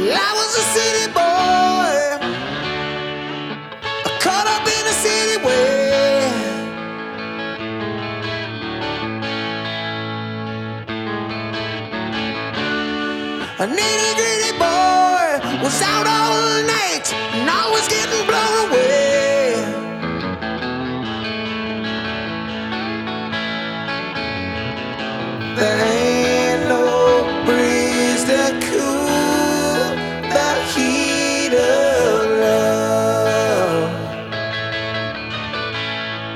I was a city boy, caught up in a city way. A nitty gritty boy was out all night and always getting